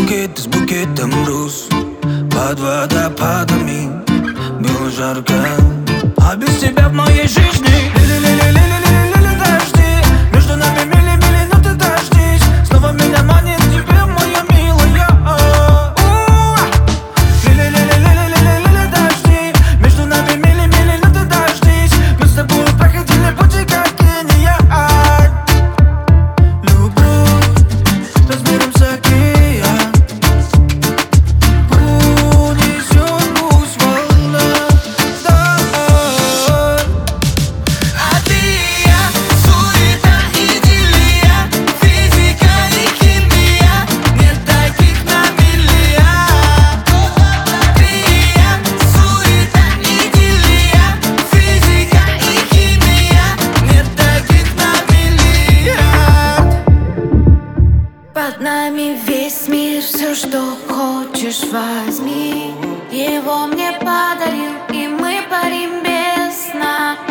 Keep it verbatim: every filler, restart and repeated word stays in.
букет из букетом роз под водопадами было жарко. А без тебя в моей жизни лили-лили-лили-лили дожди. Между нами мили-мили, но ты дождись. Снова меня манит тебе, моя милая. Лили-лили-лили-лили дожди. Между нами мили-мили, но ты дождись. Мы с тобой проходили пути, как гения. Любовь размером с океан унесет пусть волна. А ты и я, суета, идиллия, физика и химия, нет таких на миллиард. Ты и я, суета, идиллия, физика и химия, нет таких на миллиард. Под нами весь мир, все, что хочешь, возьми. Его мне подарил, и мы парим без сна.